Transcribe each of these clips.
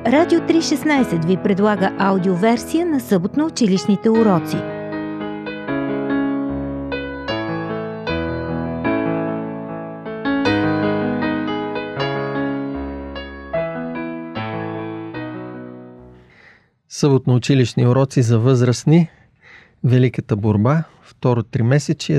Радио 316 ви предлага аудиоверсия на съботно-училищните уроци. Съботно-училищни уроци за възрастни. Великата борба. Второ тримесечие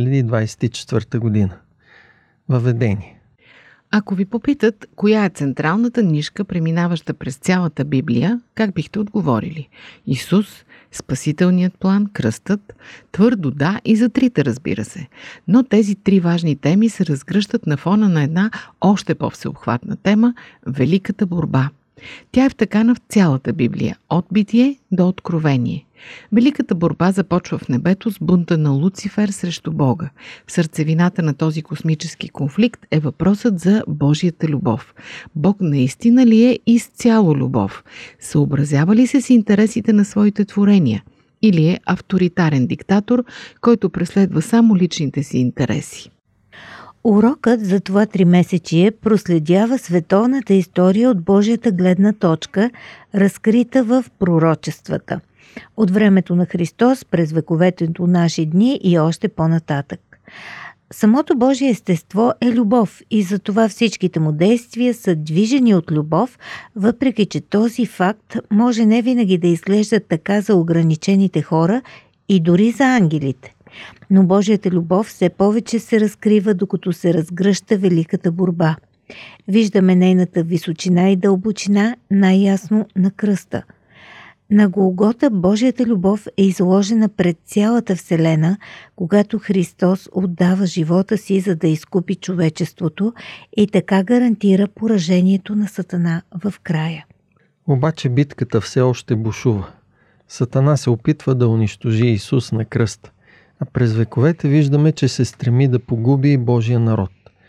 2024 година. Въведение. Ако ви попитат, коя е централната нишка, преминаваща през цялата Библия, как бихте отговорили? Исус, спасителният план, кръстът? Твърдо да и за трите, разбира се. Но тези три важни теми се разгръщат на фона на една още по-всеобхватна тема – Великата борба. Тя е втъкана в цялата Библия, от Битие до Откровение. Великата борба започва в небето с бунта на Луцифер срещу Бога. В сърцевината на този космически конфликт е въпросът за Божията любов. Бог наистина ли е изцяло любов? Съобразява ли се с интересите на своите творения? Или е авторитарен диктатор, който преследва само личните си интереси? Урокът за това тримесечие проследява световната история от Божията гледна точка, разкрита в пророчествата. От времето на Христос през вековете до наши дни и още по-нататък. Самото Божие естество е любов и затова всичките му действия са движени от любов, въпреки че този факт може не винаги да изглежда така за ограничените хора и дори за ангелите. Но Божията любов все повече се разкрива, докато се разгръща великата борба. Виждаме нейната височина и дълбочина най-ясно на кръста. На Голгота Божията любов е изложена пред цялата Вселена, когато Христос отдава живота си, за да изкупи човечеството и така гарантира поражението на Сатана в края. Обаче битката все още бушува. Сатана се опитва да унищожи Исус на кръста, а през вековете виждаме, че се стреми да погуби и Божия народ.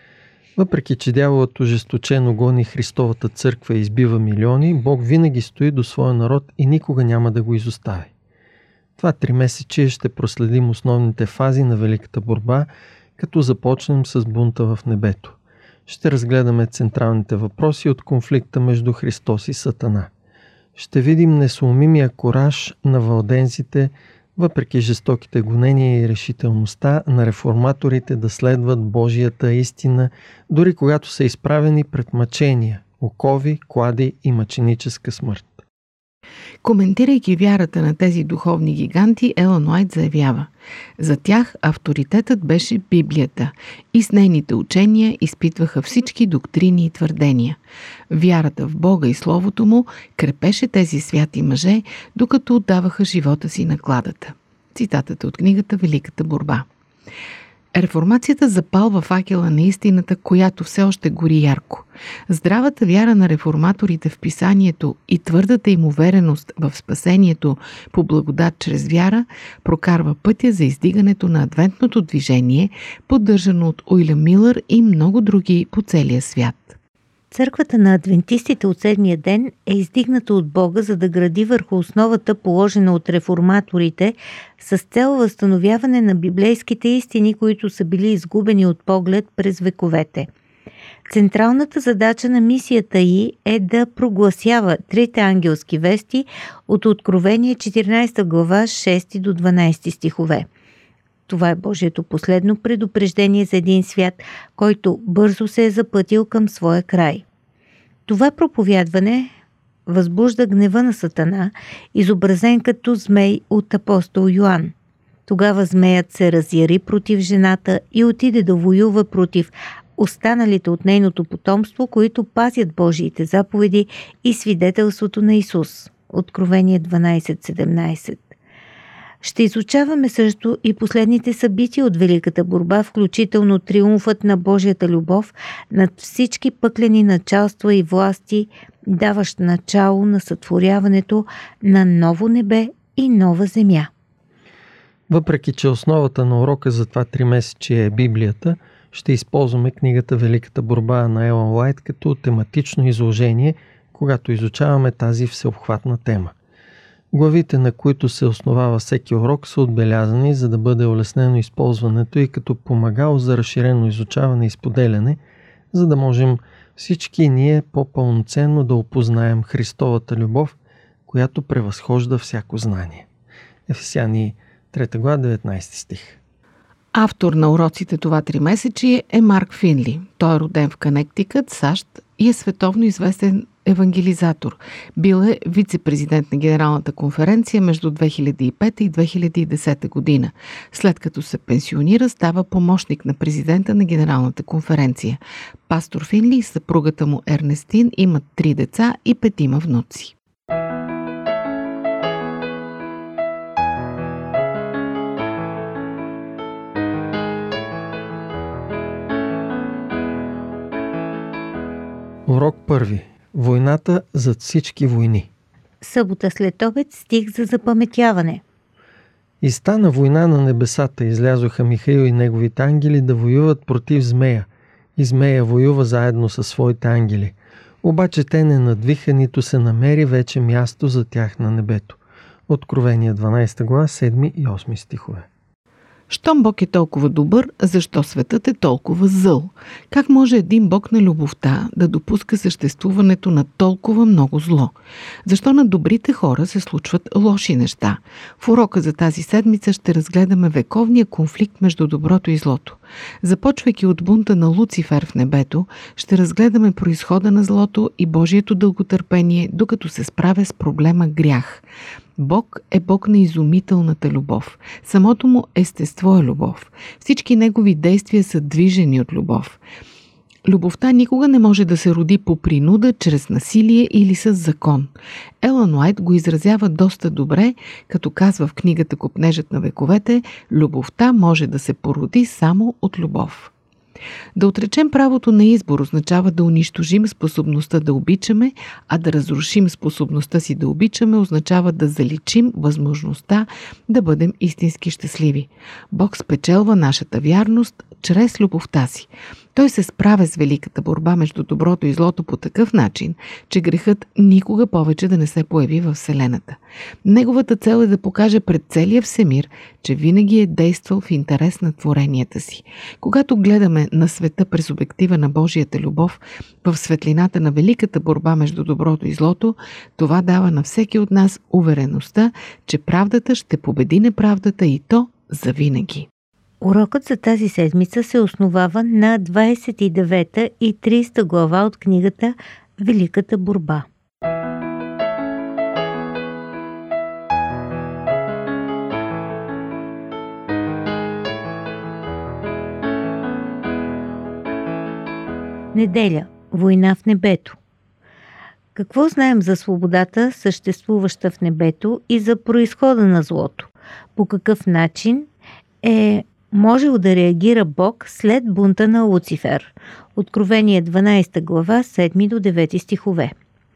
Въпреки че дяволът ожесточено гони Христовата църква и избива милиони, Бог винаги стои до своя народ и никога няма да го изостави. Това тримесечие ще проследим основните фази на Великата борба, като започнем с бунта в небето. Ще разгледаме централните въпроси от конфликта между Христос и Сатана. Ще видим несуумимия кураж на валденците, въпреки жестоките гонения и решителността на реформаторите да следват Божията истина, дори когато са изправени пред мъчения, окови, клади и мъченическа смърт. Коментирайки вярата на тези духовни гиганти, Елън Уайт заявява: за тях авторитетът беше Библията и с нейните учения изпитваха всички доктрини и твърдения. Вярата в Бога и Словото му крепеше тези святи мъже, докато отдаваха живота си на кладата. Цитатата от книгата Великата борба. Реформацията запалва факела на истината, която все още гори ярко. Здравата вяра на реформаторите в писанието и твърдата им увереност в спасението по благодат чрез вяра прокарва пътя за издигането на адвентното движение, поддържано от Уилям Милър и много други по целия свят. Църквата на адвентистите от седмия ден е издигната от Бога, за да гради върху основата, положена от реформаторите, с цел възстановяване на библейските истини, които са били изгубени от поглед през вековете. Централната задача на мисията й е да прогласява трите ангелски вести от Откровение 14 глава 6 до 12 стихове. Това е Божието последно предупреждение за един свят, който бързо се е запътил към своя край. Това проповядване възбужда гнева на Сатана, изобразен като змей от апостол Йоан. Тогава змеят се разяри против жената и отиде да воюва против останалите от нейното потомство, които пазят Божиите заповеди и свидетелството на Исус. Откровение 12:17. Ще изучаваме също и последните събития от Великата борба, включително триумфът на Божията любов над всички пъклени началства и власти, даващ начало на сътворяването на ново небе и нова земя. Въпреки че основата на урока за това тримесечие е Библията, ще използваме книгата Великата борба на Елън Уайт като тематично изложение, когато изучаваме тази всеобхватна тема. Главите, на които се основава всеки урок, са отбелязани, за да бъде улеснено използването и като помагало за разширено изучаване и споделяне, за да можем всички ние по-пълноценно да опознаем Христовата любов, която превъзхожда всяко знание. Ефесяни 3 глава 19 стих. Автор на уроците това 3-месечие е Марк Финли. Той е роден в Конектикът, САЩ и е световно известен евангелизатор. Бил е вице-президент на Генералната конференция между 2005 и 2010 година. След като се пенсионира, става помощник на президента на Генералната конференция. Пастор Финли и съпругата му Ернестин имат 3 деца и 5 внуци. Урок 1. Войната зад всички войни. Събота след обед стих за запаметяване. И стана война на небесата, излязоха Михаил и неговите ангели да воюват против змея. И змея воюва заедно със своите ангели. Обаче те не надвиха, нито се намери вече място за тях на небето. Откровение 12 глава, 7 и 8 стихове. Щом Бог е толкова добър, защо светът е толкова зъл? Как може един Бог на любовта да допуска съществуването на толкова много зло? Защо на добрите хора се случват лоши неща? В урока за тази седмица ще разгледаме вековния конфликт между доброто и злото. Започвайки от бунта на Луцифер в небето, ще разгледаме произхода на злото и Божието дълготърпение, докато се справя с проблема грях. Бог е Бог на изумителната любов. Самото му естество е любов. Всички негови действия са движени от любов. Любовта никога не може да се роди по принуда, чрез насилие или с закон. Елън Уайт го изразява доста добре, като казва в книгата Копнежът на вековете: любовта може да се породи само от любов. Да отречем правото на избор означава да унищожим способността да обичаме, а да разрушим способността си да обичаме означава да заличим възможността да бъдем истински щастливи. Бог спечелва нашата вярност чрез любовта си. Той се справя с великата борба между доброто и злото по такъв начин, че грехът никога повече да не се появи във Вселената. Неговата цел е да покаже пред целия всемир, че винаги е действал в интерес на творенията си. Когато гледаме на света през обектива на Божията любов, в светлината на великата борба между доброто и злото, това дава на всеки от нас увереността, че правдата ще победи неправдата и то завинаги. Урокът за тази седмица се основава на 29 и 30 глава от книгата Великата борба. Неделя. Война в небето. Какво знаем за свободата, съществуваща в небето, и за произхода на злото? По какъв начин е можел да реагира Бог след бунта на Луцифер? Откровение 12 глава, 7 до 9 стихове.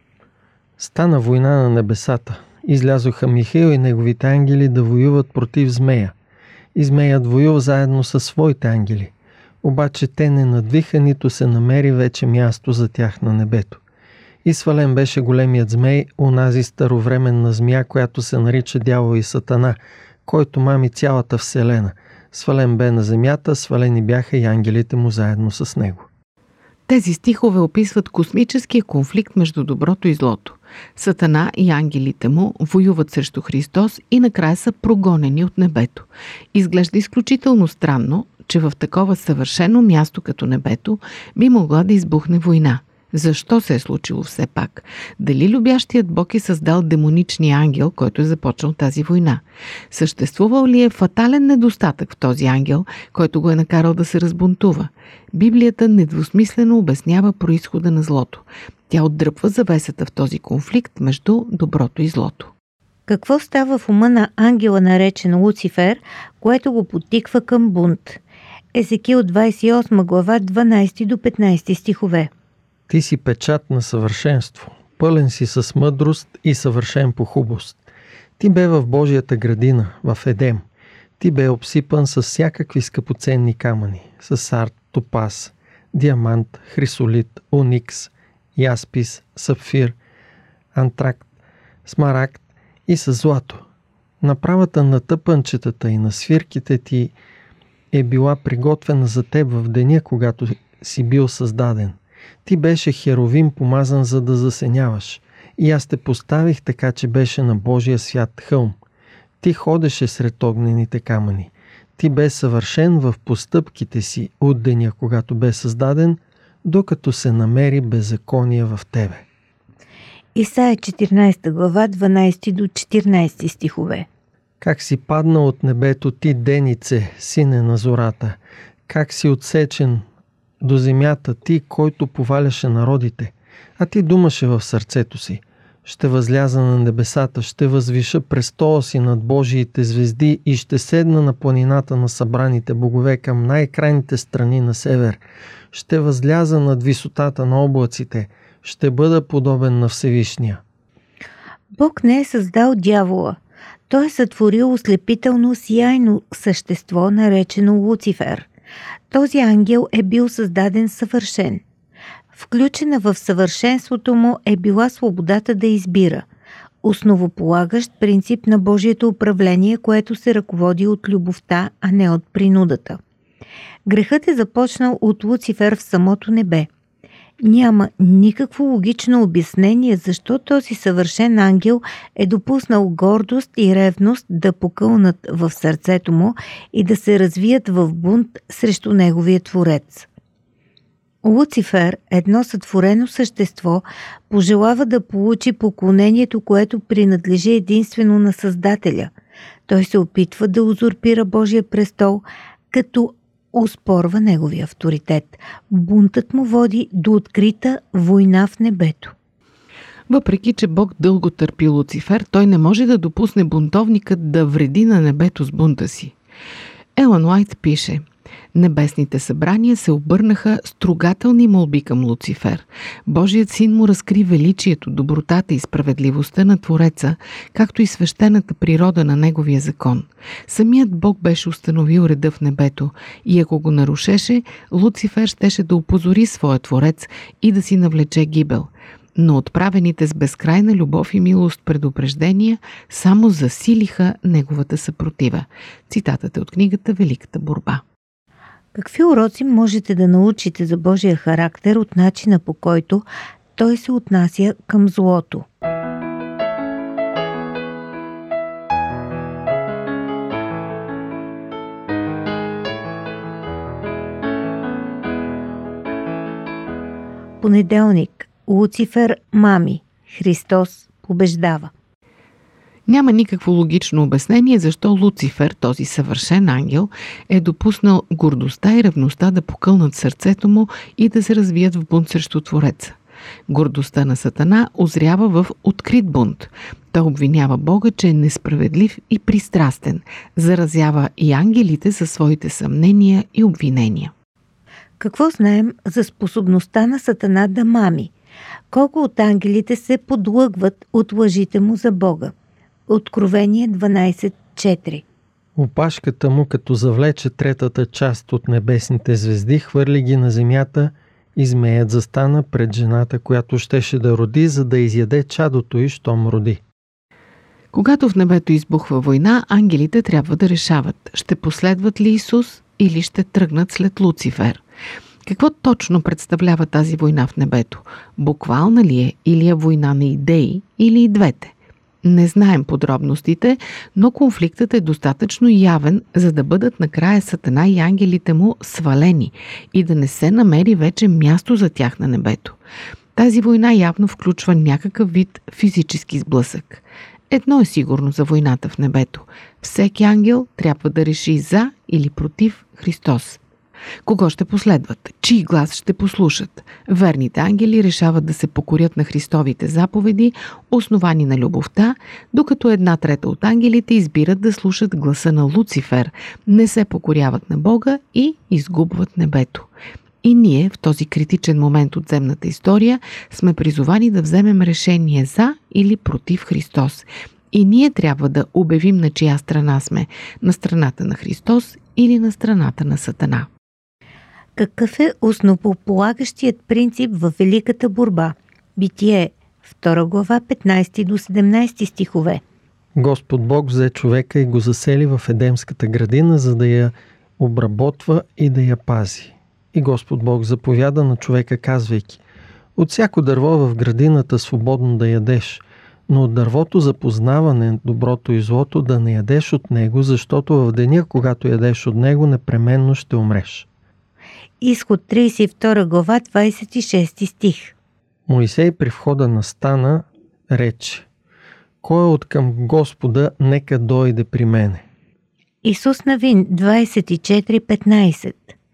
Стана война на небесата. Излязоха Михаил и неговите ангели да воюват против змея. И змеят воюва заедно със своите ангели. Обаче те не надвиха, нито се намери вече място за тях на небето. И свален беше големият змей, онази старовременна змия, която се нарича Дявол и Сатана, който мами цялата вселена. Свален бе на земята, свалени бяха и ангелите му заедно с него. Тези стихове описват космическия конфликт между доброто и злото. Сатана и ангелите му воюват срещу Христос и накрая са прогонени от небето. Изглежда изключително странно, че в такова съвършено място като небето би могла да избухне война. Защо се е случило все пак? Дали любящият Бог е създал демоничния ангел, който е започнал тази война? Съществувал ли е фатален недостатък в този ангел, който го е накарал да се разбунтува? Библията недвусмислено обяснява произхода на злото. Тя отдръпва завесата в този конфликт между доброто и злото. Какво става в ума на ангела, наречен Луцифер, което го подтиква към бунт? Езекил 28 глава, 12 до 15 стихове. Ти си печат на съвършенство, пълен си с мъдрост и съвършен по хубост. Ти бе в Божията градина, в Едем. Ти бе обсипан с всякакви скъпоценни камъни, с сард, топаз, диамант, хрисолит, оникс, яспис, сапфир, антракт, смарагд и с злато. Направата на тъпънчетата и на свирките ти е била приготвена за теб в деня, когато си бил създаден. Ти беше херовим помазан, за да засеняваш. И аз те поставих така, че беше на Божия свят хълм. Ти ходеше сред огнените камъни. Ти бе съвършен в постъпките си от деня, когато бе създаден, докато се намери беззаконие в тебе. Исаия 14 глава 12 до 14 стихове. Как си падна от небето ти, денице, сине на зората, как си отсечен до земята ти, който поваляше народите, а ти думаше в сърцето си: ще възляза на небесата, ще възвиша престола си над Божиите звезди и ще седна на планината на събраните богове към най-крайните страни на север. Ще възляза над висотата на облаците, ще бъда подобен на Всевишния. Бог не е създал дявола. Той е сътворил ослепително сияйно същество, наречено Луцифер. Този ангел е бил създаден съвършен. Включена в съвършенството му е била свободата да избира, основополагащ принцип на Божието управление, което се ръководи от любовта, а не от принудата. Грехът е започнал от Луцифер в самото небе. Няма никакво логично обяснение защо този съвършен ангел е допуснал гордост и ревност да покълнат в сърцето му и да се развият в бунт срещу неговия творец. Луцифер, едно сътворено същество, пожелава да получи поклонението, което принадлежи единствено на Създателя. Той се опитва да узурпира Божия престол, като оспорва неговия авторитет. Бунтът му води до открита война в небето. Въпреки че Бог дълго търпи Луцифер, той не може да допусне бунтовникът да вреди на небето с бунта си. Елън Уайт пише: небесните събрания се обърнаха с трогателни молби към Луцифер. Божият син му разкри величието, добротата и справедливостта на Твореца, както и свещената природа на неговия закон. Самият Бог беше установил реда в небето и ако го нарушеше, Луцифер щеше да опозори своя Творец и да си навлече гибел. Но отправените с безкрайна любов и милост предупреждения само засилиха неговата съпротива. Цитатът е от книгата Великата борба. Какви уроци можете да научите за Божия характер от начина, по който той се отнася към злото? Понеделник. Луцифер мами. Христос побеждава. Няма никакво логично обяснение защо Луцифер, този съвършен ангел, е допуснал гордостта и ревността да покълнат сърцето му и да се развият в бунт срещу Твореца. Гордостта на Сатана озрява в открит бунт. Той обвинява Бога, че е несправедлив и пристрастен, заразява и ангелите със своите съмнения и обвинения. Какво знаем за способността на Сатана да мами? Колко от ангелите се подлъгват от лъжите му за Бога? Откровение 12.4. Опашката му, като завлече третата част от небесните звезди, хвърли ги на земята и змеят застана пред жената, която щеше да роди, за да изяде чадото й, щом роди. Когато в небето избухва война, ангелите трябва да решават, ще последват ли Исус или ще тръгнат след Луцифер. Какво точно представлява тази война в небето? Буквална ли е или е война на идеи, или и двете? Не знаем подробностите, но конфликтът е достатъчно явен, за да бъдат накрая Сатана и ангелите му свалени и да не се намери вече място за тях на небето. Тази война явно включва някакъв вид физически сблъсък. Едно е сигурно за войната в небето. Всеки ангел трябва да реши за или против Христос. Кого ще последват? Чий глас ще послушат? Верните ангели решават да се покорят на Христовите заповеди, основани на любовта, докато 1/3 от ангелите избират да слушат гласа на Луцифер, не се покоряват на Бога и изгубват небето. И ние, в този критичен момент от земната история, сме призовани да вземем решение за или против Христос. И ние трябва да обявим на чия страна сме – на страната на Христос или на страната на Сатана. Какъв е основополагащият принцип в Великата борба? Битие, 2 глава, 15 до 17 стихове. Господ Бог взе човека и го засели в Едемската градина, за да я обработва и да я пази. И Господ Бог заповяда на човека, казвайки: от всяко дърво в градината свободно да ядеш, но от дървото за познаване доброто и злото да не ядеш от него, защото в деня, когато ядеш от него, непременно ще умреш. Изход 32 глава, 26 стих. Моисей при входа на стана рече: кой е от към Господа, нека дойде при мене. Исус Навин 24:15.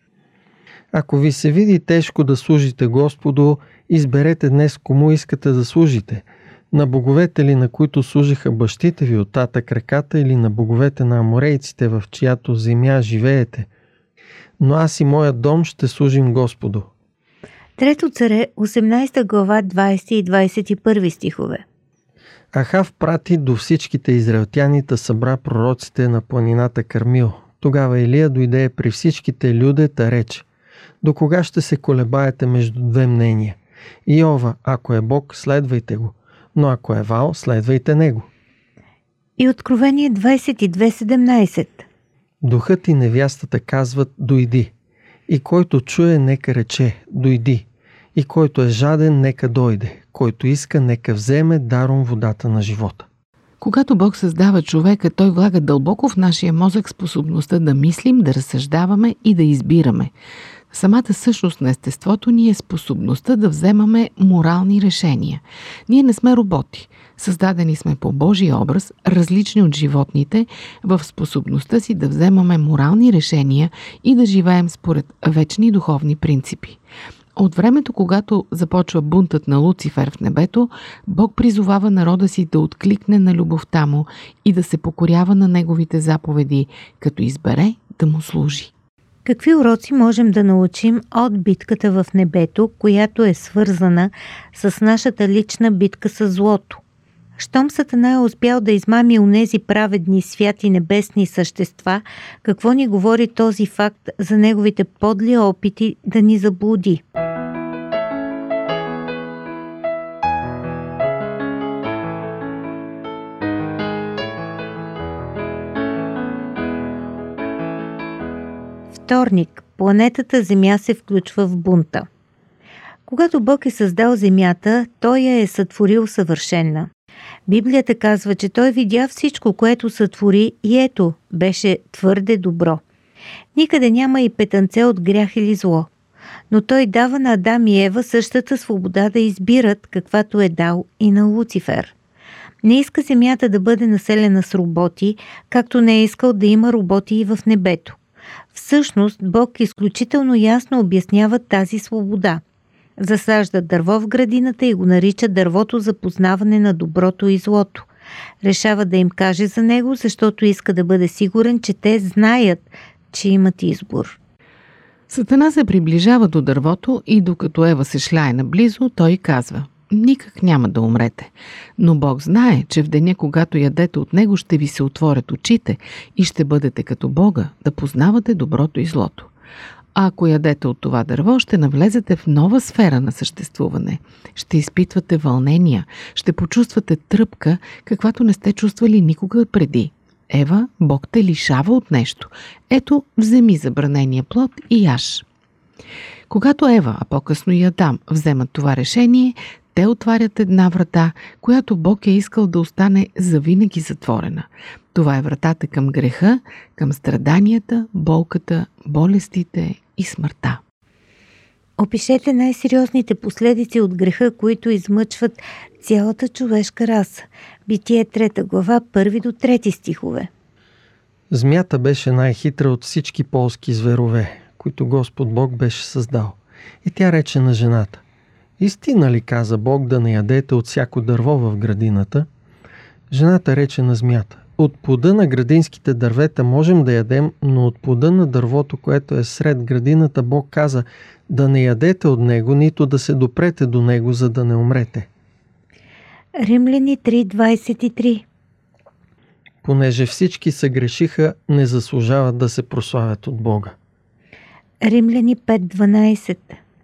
Ако ви се види тежко да служите Господу, изберете днес кому искате да служите. На боговете ли, на които служиха бащите ви от татък реката, или на боговете на аморейците, в чиято земя живеете? Но аз и моят дом ще служим Господу. Трето царе, 18 глава, 20 и 21 стихове. Ахав прати до всичките израелтяните, събра пророците на планината Кармил. Тогава Илия дойде при всичките люде, та рече: до кога ще се колебаете между две мнения? Иова, ако е Бог, следвайте го, но ако е Вал, следвайте него. И Откровение 22:17. Духът и невястата казват: дойди. И който чуе, нека рече: дойди. И който е жаден, нека дойде. Който иска, нека вземе даром водата на живота. Когато Бог създава човека, Той влага дълбоко в нашия мозък способността да мислим, да разсъждаваме и да избираме. Самата същност на естеството ни е способността да вземаме морални решения. Ние не сме роботи. Създадени сме по Божий образ, различни от животните, в способността си да вземаме морални решения и да живеем според вечни духовни принципи. От времето, когато започва бунтът на Луцифер в небето, Бог призовава народа си да откликне на любовта му и да се покорява на неговите заповеди, като избере да му служи. Какви уроци можем да научим от битката в небето, която е свързана с нашата лична битка с злото? Щом Сатана е успял да измами онези праведни, святи, небесни същества, какво ни говори този факт за неговите подли опити да ни заблуди? Вторник. Планетата Земя се включва в бунта. Когато Бог е създал Земята, Той я е сътворил съвършена. Библията казва, че Той видя всичко, което сътвори, и ето, беше твърде добро. Никъде няма и петънце от грях или зло. Но Той дава на Адам и Ева същата свобода да избират, каквато е дал и на Луцифер. Не иска Земята да бъде населена с роботи, както не е искал да има роботи и в небето. Всъщност, Бог изключително ясно обяснява тази свобода. Засажда дърво в градината и го нарича дървото за познаване на доброто и злото. Решава да им каже за него, защото иска да бъде сигурен, че те знаят, че имат избор. Сатана се приближава до дървото и докато Ева се шляе наблизо, той казва: никак няма да умрете. Но Бог знае, че в деня, когато ядете от него, ще ви се отворят очите и ще бъдете като Бога, да познавате доброто и злото. А ако ядете от това дърво, ще навлезете в нова сфера на съществуване. Ще изпитвате вълнения, ще почувствате тръпка, каквато не сте чувствали никога преди. Ева, Бог те лишава от нещо. Ето, вземи забранения плод и яж. Когато Ева, а по-късно и Адам, вземат това решение, те отварят една врата, която Бог е искал да остане завинаги затворена. Това е вратата към греха, към страданията, болката, болестите и смъртта. Опишете най-сериозните последици от греха, които измъчват цялата човешка раса. Битие 3 глава, 1 до 3 стихове. Змията беше най-хитра от всички полски зверове, които Господ Бог беше създал. И тя рече на жената: истина ли каза Бог да не ядете от всяко дърво в градината? Жената рече на змията: от плода на градинските дървета можем да ядем, но от плода на дървото, което е сред градината, Бог каза да не ядете от него, нито да се допрете до него, за да не умрете. Римляни 3:23. Понеже всички съгрешиха, не заслужават да се прославят от Бога. Римляни 5:12.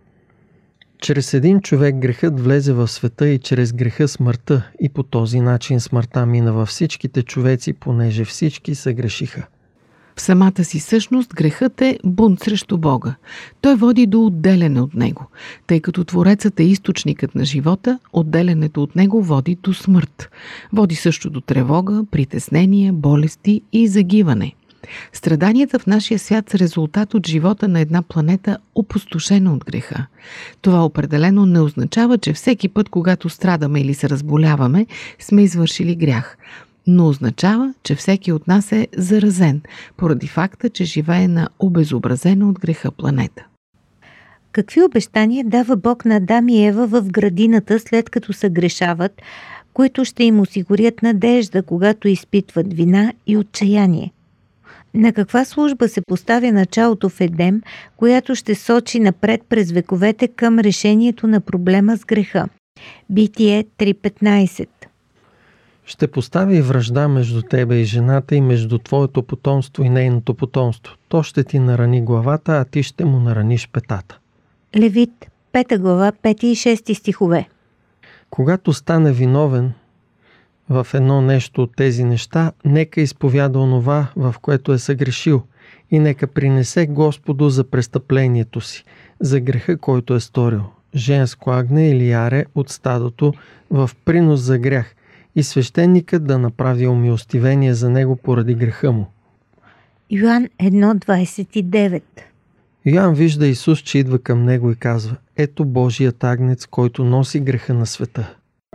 Чрез един човек грехът влезе в света и чрез греха смъртта, и по този начин смъртта мина във всичките човеци, понеже всички съгрешиха. В самата си същност грехът е бунт срещу Бога. Той води до отделяне от Него. Тъй като Творецът е източникът на живота, отделянето от Него води до смърт. Води също до тревога, притеснения, болести и загиване. Страданията в нашия свят са резултат от живота на една планета, опустошена от греха. Това определено не означава, че всеки път, когато страдаме или се разболяваме, сме извършили грях. Но означава, че всеки от нас е заразен, поради факта, че живее на обезобразена от греха планета. Какви обещания дава Бог на Адам и Ева в градината, след като съгрешават, които ще им осигурят надежда, когато изпитват вина и отчаяние? На каква служба се поставя началото в Едем, която ще сочи напред през вековете към решението на проблема с греха? Битие 3.15. Ще постави вражда между тебе и жената и между твоето потомство и нейното потомство. То ще ти нарани главата, а ти ще му нараниш петата. Левит 5 глава 5 и 6 стихове. Когато стане виновен в едно нещо от тези неща, нека изповяда онова, в което е съгрешил, и нека принесе Господу за престъплението си, за греха, който е сторил, женско агне или яре от стадото в принос за грях, и свещеникът да направи умилостивение за него поради греха му. Йоан 1.29. Йоан вижда Исус, че идва към него и казва: ето Божият агнец, който носи греха на света.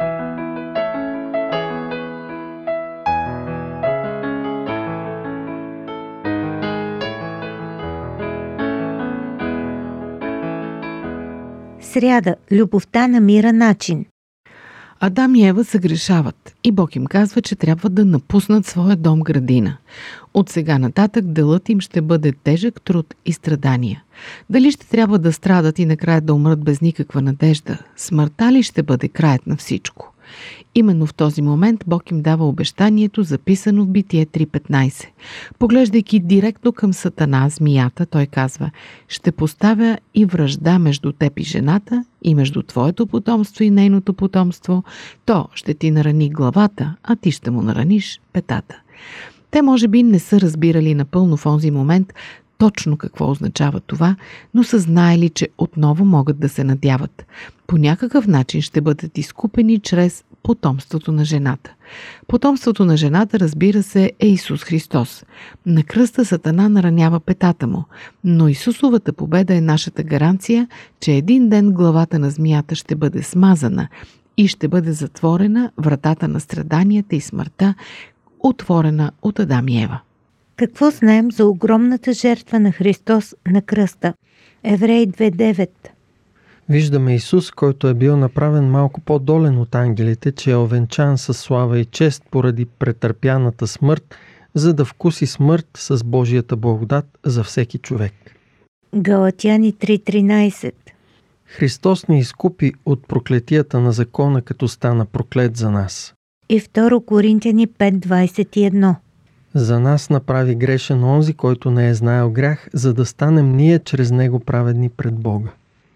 Сряда. Любовта намира начин. Адам и Ева съгрешават и Бог им казва, че трябва да напуснат своя дом градина. От сега нататък делът им ще бъде тежък труд и страдания. Дали ще трябва да страдат и накрая да умрат без никаква надежда? Смъртта ли ще бъде краят на всичко? Именно в този момент Бог им дава обещанието, записано в Битие 3.15. Поглеждайки директно към Сатана, змията, той казва: ще поставя и вражда между теб и жената, и между твоето потомство и нейното потомство. То ще ти нарани главата, а ти ще му нараниш петата. Те може би не са разбирали напълно в онзи момент точно какво означава това, но са знаели, че отново могат да се надяват. По някакъв начин ще бъдат изкупени чрез потомството на жената. Потомството на жената, разбира се, е Исус Христос. На кръста Сатана наранява петата му, но Исусовата победа е нашата гаранция, че един ден главата на змията ще бъде смазана и ще бъде затворена вратата на страданията и смъртта, отворена от Адам и Ева. Какво знаем за огромната жертва на Христос на кръста? Евреи 2.9. Виждаме Исус, който е бил направен малко по-долен от ангелите, че е овенчан със слава и чест поради претърпяната смърт, за да вкуси смърт с Божията благодат за всеки човек. Галатяни 3.13. Христос ни изкупи от проклетията на закона, като стана проклет за нас. И 2 Коринтяни 5.21. За нас направи грешен онзи, който не е знаел грях, за да станем ние чрез него праведни пред Бога.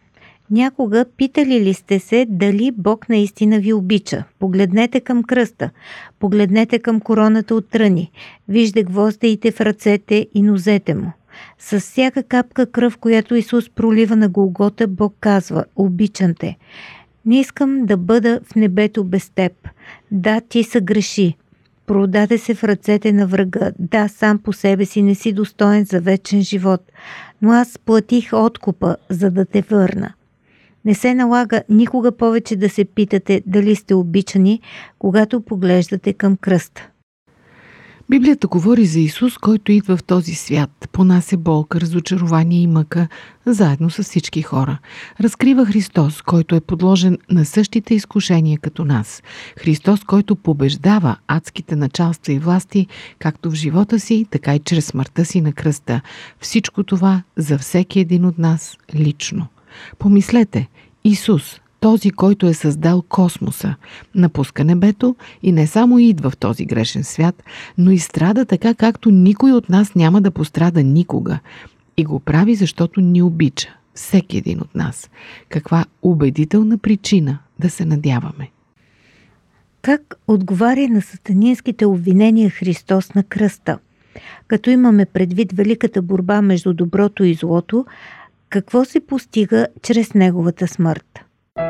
Някога питали ли сте се дали Бог наистина ви обича? Погледнете към кръста, погледнете към короната от тръни, вижте гвоздеите в ръцете и нозете му. С всяка капка кръв, която Исус пролива на Голгота, Бог казва: обичам те. Не искам да бъда в небето без теб. Да, ти съгреши. Продаде се в ръцете на врага. Да, сам по себе си не си достоен за вечен живот, но аз платих откупа, за да те върна. Не се налага никога повече да се питате дали сте обичани, когато поглеждате към кръста. Библията говори за Исус, който идва в този свят, понася болка, разочарование и мъка, заедно с всички хора. Разкрива Христос, който е подложен на същите изкушения като нас. Христос, който побеждава адските началства и власти, както в живота си, така и чрез смъртта си на кръста. Всичко това за всеки един от нас лично. Помислете, Исус, този, който е създал космоса, напуска небето и не само идва в този грешен свят, но и страда така, както никой от нас няма да пострада никога. И го прави, защото ни обича, всеки един от нас. Каква убедителна причина да се надяваме. Как отговаря на сатанинските обвинения Христос на кръста? Като имаме предвид великата борба между доброто и злото, какво се постига чрез неговата смърт?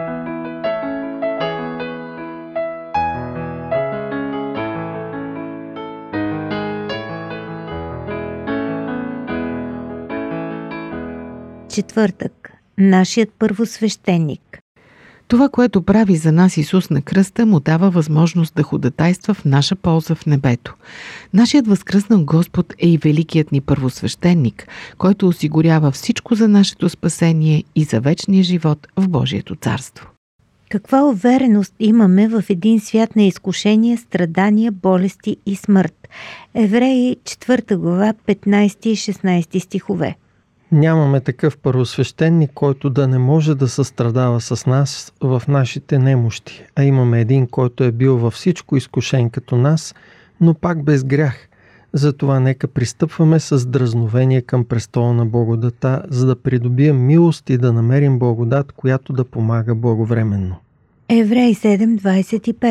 Четвъртък. Нашият първосвещеник. Това, което прави за нас Исус на кръста, му дава възможност да ходатайства в наша полза в небето. Нашият възкръснал Господ е и великият ни първосвещеник, който осигурява всичко за нашето спасение и за вечния живот в Божието царство. Каква увереност имаме в един свят на изкушения, страдания, болести и смърт? Евреи 4 глава 15 и 16 стихове. Нямаме такъв първосвещеник, който да не може да състрадава с нас в нашите немощи, а имаме един, който е бил във всичко изкушен като нас, но пак без грях. Затова нека пристъпваме с дразновение към престола на благодата, за да придобием милост и да намерим благодат, която да помага благовременно. Евреи 7:25.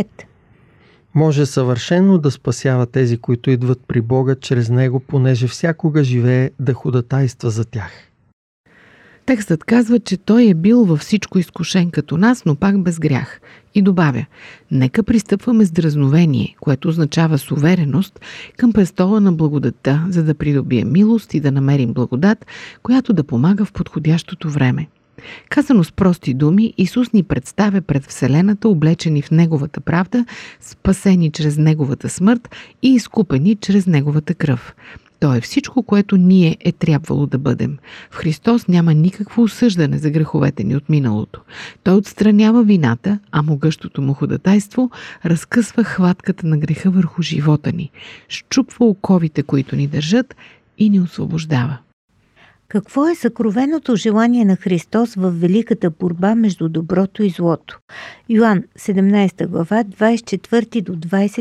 Може съвършено да спасява тези, които идват при Бога чрез Него, понеже всякога живее да ходатайства за тях. Текстът казва, че Той е бил във всичко изкушен като нас, но пак без грях. И добавя, нека пристъпваме с дразновение, което означава с увереност, към престола на благодатта, за да придобием милост и да намерим благодат, която да помага в подходящото време. Казано с прости думи, Исус ни представя пред Вселената, облечени в Неговата правда, спасени чрез Неговата смърт и изкупени чрез Неговата кръв. Той е всичко, което ние е трябвало да бъдем. В Христос няма никакво осъждане за греховете ни от миналото. Той отстранява вината, а могъщото му ходатайство разкъсва хватката на греха върху живота ни, счупва оковите, които ни държат и ни освобождава. Какво е съкровеното желание на Христос в великата борба между доброто и злото? Йоан 17 глава 24 до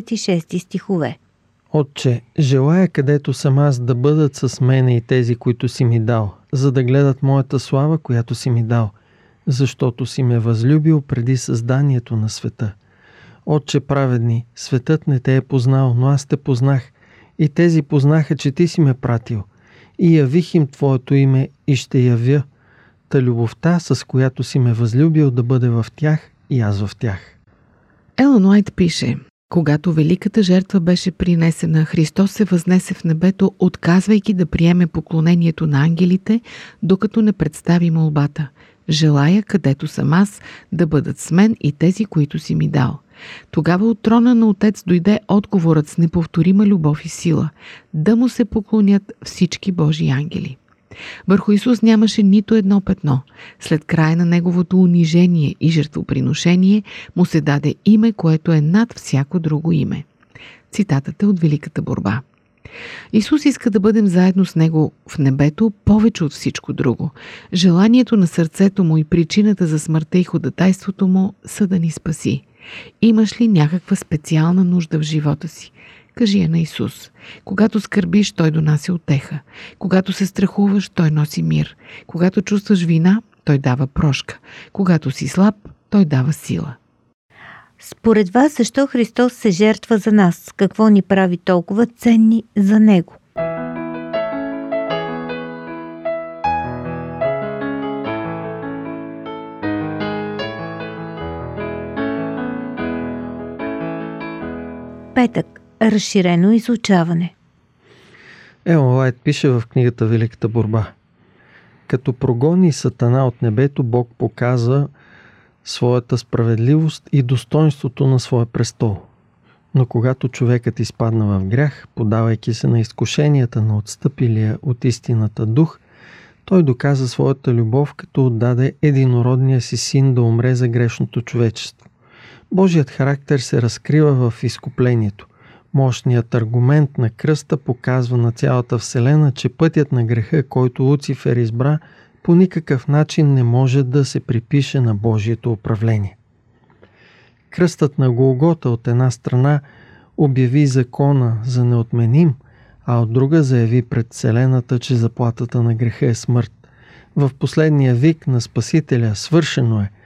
26 стихове. Отче, желая където съм аз да бъдат с мене и тези, които си ми дал, за да гледат моята слава, която си ми дал, защото си ме възлюбил преди създанието на света. Отче праведни, светът не те е познал, но аз те познах, и тези познаха, че ти си ме пратил. И явих им Твоето име и ще явя, та любовта, с която си ме възлюбил, да бъде в тях и аз в тях. Елън Уайт пише, когато великата жертва беше принесена, Христос се възнесе в небето, отказвайки да приеме поклонението на ангелите, докато не представи молбата. Желая, където съм аз, да бъдат с мен и тези, които си ми дал. Тогава от трона на Отец дойде отговорът с неповторима любов и сила – да му се поклонят всички Божии ангели. Върху Исус нямаше нито едно петно. След края на неговото унижение и жертвоприношение му се даде име, което е над всяко друго име. Цитатът е от Великата борба. Исус иска да бъдем заедно с Него в небето повече от всичко друго. Желанието на сърцето му и причината за смъртта и ходатайството му са да ни спаси. Имаш ли някаква специална нужда в живота си? Кажи я на Исус. Когато скърбиш, Той донася утеха. Когато се страхуваш, Той носи мир. Когато чувстваш вина, Той дава прошка. Когато си слаб, Той дава сила. Според вас, защо Христос се жертва за нас? Какво ни прави толкова ценни за Него? Петък. Разширено изучаване. Елън Уайт пише в книгата Великата борба. Като прогони Сатана от небето, Бог показа своята справедливост и достоинството на своя престол. Но когато човекът изпадна в грях, подавайки се на изкушенията на отстъпилия от истината дух, той доказа своята любов, като отдаде единородния си син да умре за грешното човечество. Божият характер се разкрива в изкуплението. Мощният аргумент на кръста показва на цялата вселена, че пътят на греха, който Луцифер избра, по никакъв начин не може да се припише на Божието управление. Кръстът на Голгота от една страна обяви закона за неотменим, а от друга заяви пред вселената, че заплатата на греха е смърт. В последния вик на Спасителя свършено е.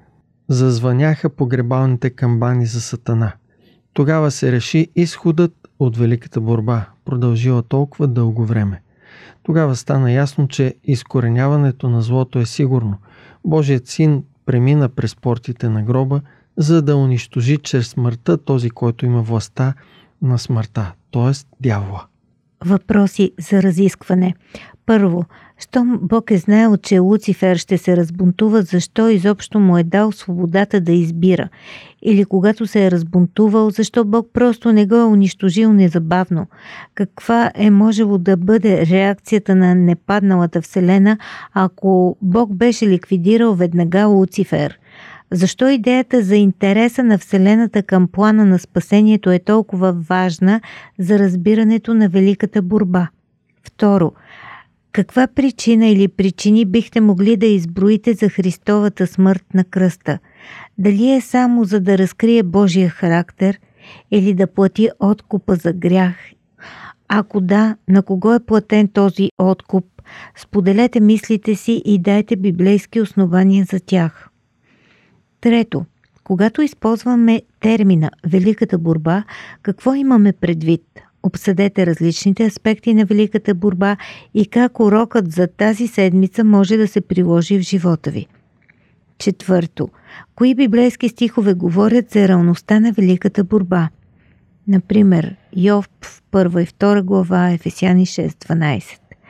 Зазвъняха погребалните камбани за Сатана. Тогава се реши изходът от великата борба, продължила толкова дълго време. Тогава стана ясно, че изкореняването на злото е сигурно. Божият син премина през портите на гроба, за да унищожи чрез смъртта този, който има властта на смъртта, т.е. дявола. Въпроси за разискване. Първо, щом Бог е знаел, че Луцифер ще се разбунтува, защо изобщо му е дал свободата да избира? Или когато се е разбунтувал, защо Бог просто не го е унищожил незабавно? Каква е можело да бъде реакцията на непадналата Вселена, ако Бог беше ликвидирал веднага Луцифер? Защо идеята за интереса на Вселената към плана на спасението е толкова важна за разбирането на великата борба? Второ, каква причина или причини бихте могли да изброите за Христовата смърт на кръста? Дали е само за да разкрие Божия характер или да плати откупа за грях? Ако да, на кого е платен този откуп? Споделете мислите си и дайте библейски основания за тях. Трето, когато използваме термина Великата борба, какво имаме предвид? Обсъдете различните аспекти на Великата борба и как урокът за тази седмица може да се приложи в живота ви. Четвърто, кои библейски стихове говорят за реалността на Великата борба? Например, Йов в 1 и 2 глава, Ефесяни 6:12.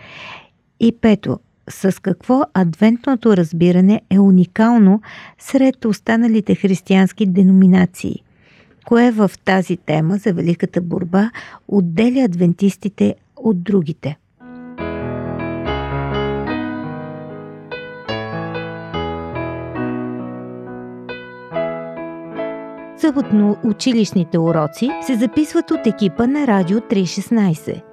И пето, с какво адвентното разбиране е уникално сред останалите християнски деноминации? Кое в тази тема за Великата борба отделя адвентистите от другите? Съботно училищните уроци се записват от екипа на Радио 316.